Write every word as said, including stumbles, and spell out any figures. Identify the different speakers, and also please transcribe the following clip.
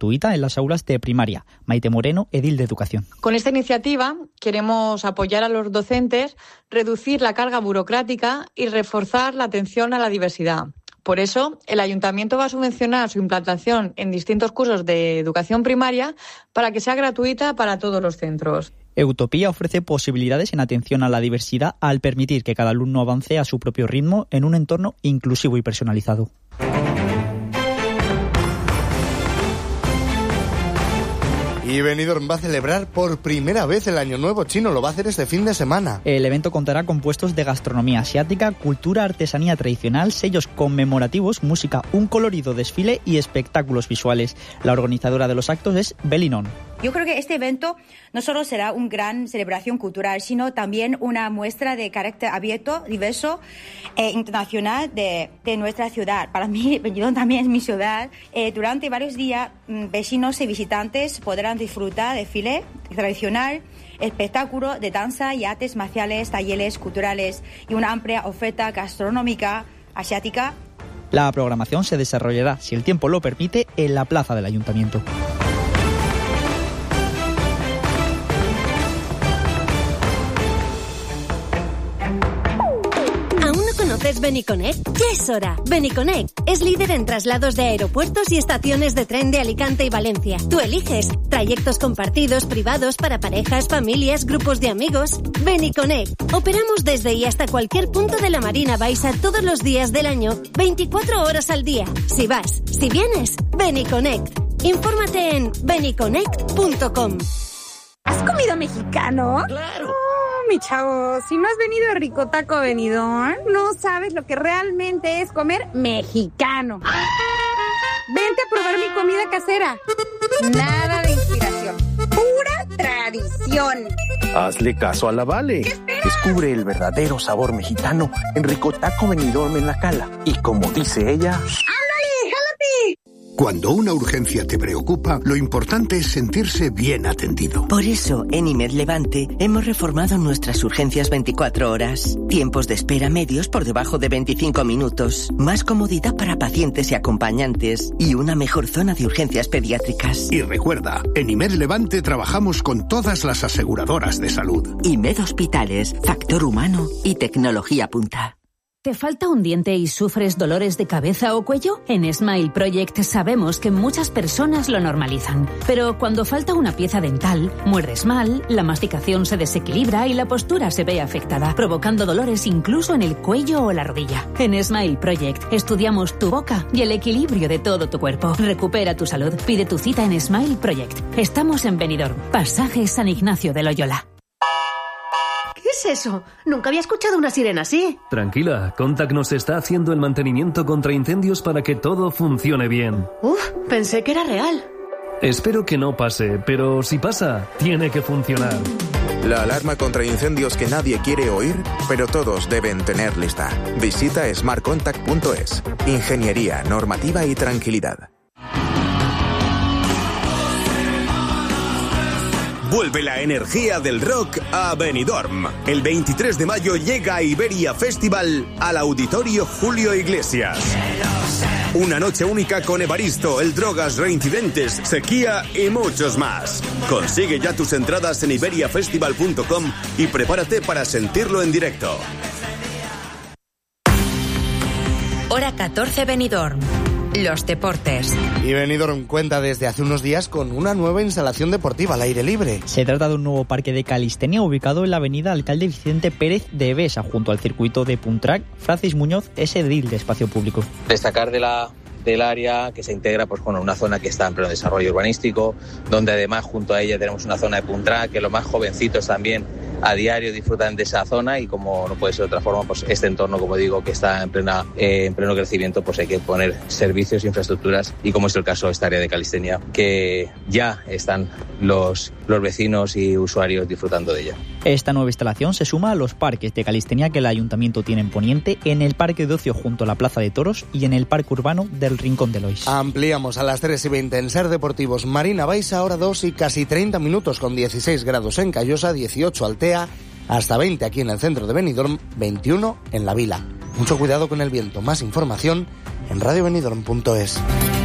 Speaker 1: gratuita en las aulas de primaria. Maite Moreno, edil de Educación.
Speaker 2: Con esta iniciativa queremos apoyar a los docentes, reducir la carga burocrática y reforzar la atención a la diversidad. Por eso, el Ayuntamiento va a subvencionar su implantación en distintos cursos de educación primaria para que sea gratuita para todos los centros.
Speaker 1: Utopía ofrece posibilidades en atención a la diversidad al permitir que cada alumno avance a su propio ritmo en un entorno inclusivo y personalizado.
Speaker 3: Y Benidorm va a celebrar por primera vez el Año Nuevo Chino, lo va a hacer este fin de semana.
Speaker 1: El evento contará con puestos de gastronomía asiática, cultura, artesanía tradicional, sellos conmemorativos, música, un colorido desfile y espectáculos visuales. La organizadora de los actos es Belinon.
Speaker 4: Yo creo que este evento no solo será una gran celebración cultural, sino también una muestra de carácter abierto, diverso e internacional de, de nuestra ciudad. Para mí, Benidorm también es mi ciudad. Eh, durante varios días, vecinos y visitantes podrán disfrutar de desfile tradicional, espectáculo de danza y artes marciales, talleres culturales y una amplia oferta gastronómica asiática.
Speaker 1: La programación se desarrollará, si el tiempo lo permite, en la plaza del Ayuntamiento.
Speaker 5: ¿Conoces Beniconnect? Ya es hora. Beniconnect es líder en traslados de aeropuertos y estaciones de tren de Alicante y Valencia. Tú eliges trayectos compartidos, privados, para parejas, familias, grupos de amigos. Beniconnect. Operamos desde y hasta cualquier punto de la Marina Baixa todos los días del año, veinticuatro horas al día. Si vas, si vienes, Beniconnect. Infórmate en beniconnect punto com.
Speaker 6: ¿Has comido mexicano?
Speaker 7: ¡Claro!
Speaker 6: Mi chavo, si no has venido a Rico Taco Benidorm, no sabes lo que realmente es comer mexicano. Vente a probar mi comida casera. Nada de inspiración, pura tradición.
Speaker 7: Hazle caso a la Vale. Descubre el verdadero sabor mexicano en Rico Taco Benidorm en La Cala. Y como dice ella...
Speaker 6: ¡Ándale, jálate!
Speaker 8: Cuando una urgencia te preocupa, lo importante es sentirse bien atendido.
Speaker 9: Por eso, en I M E D Levante hemos reformado nuestras urgencias veinticuatro horas. Tiempos de espera medios por debajo de veinticinco minutos. Más comodidad para pacientes y acompañantes. Y una mejor zona de urgencias pediátricas.
Speaker 8: Y recuerda, en I M E D Levante trabajamos con todas las aseguradoras de salud.
Speaker 9: I M E D Hospitales, factor humano y tecnología punta.
Speaker 10: ¿Te falta un diente y sufres dolores de cabeza o cuello? En Smile Project sabemos que muchas personas lo normalizan. Pero cuando falta una pieza dental, muerdes mal, la masticación se desequilibra y la postura se ve afectada, provocando dolores incluso en el cuello o la rodilla. En Smile Project estudiamos tu boca y el equilibrio de todo tu cuerpo. Recupera tu salud. Pide tu cita en Smile Project. Estamos en Benidorm, Pasaje San Ignacio de Loyola.
Speaker 11: ¿Qué es eso? Nunca había escuchado una sirena así.
Speaker 12: Tranquila, Contact nos está haciendo el mantenimiento contra incendios para que todo funcione bien.
Speaker 11: Uf, pensé que era real.
Speaker 12: Espero que no pase, pero si pasa, tiene que funcionar.
Speaker 13: La alarma contra incendios que nadie quiere oír, pero todos deben tener lista. Visita smart contact punto es. Ingeniería, normativa y tranquilidad.
Speaker 14: Vuelve la energía del rock a Benidorm. El veintitrés de mayo llega Iberia Festival al Auditorio Julio Iglesias. Una noche única con Evaristo, El Drogas, Reincidentes, Sequía y muchos más. Consigue ya tus entradas en iberia festival punto com y prepárate para sentirlo en directo.
Speaker 15: Hora catorce Benidorm. Los deportes.
Speaker 3: Y Benidorm cuenta desde hace unos días con una nueva instalación deportiva al aire libre.
Speaker 1: Se trata de un nuevo parque de calistenia ubicado en la avenida Alcalde Vicente Pérez de Evesa, junto al circuito de Puntrack. Francis Muñoz es edil de Espacio Público.
Speaker 16: Destacar de la del área que se integra pues bueno, una zona que está en pleno desarrollo urbanístico, donde además junto a ella tenemos una zona de Puntrack, que los más jovencitos también a diario disfrutan de esa zona, y como no puede ser de otra forma, pues este entorno, como digo, que está en plena eh, en pleno crecimiento, pues hay que poner servicios, infraestructuras, y como es el caso de esta área de calistenia, que ya están los, los vecinos y usuarios disfrutando de ella.
Speaker 1: Esta nueva instalación se suma a los parques de calistenia que el Ayuntamiento tiene en Poniente, en el Parque de Ocio junto a la Plaza de Toros y en el Parque Urbano del Rincón de Lois.
Speaker 3: Ampliamos a las tres y veinte en Ser Deportivos Marina Baixa, hora dos y casi treinta minutos con dieciséis grados en Callosa, dieciocho Altea, hasta veinte aquí en el centro de Benidorm, veintiuno en La Vila. Mucho cuidado con el viento. Más información en radio benidorm punto es.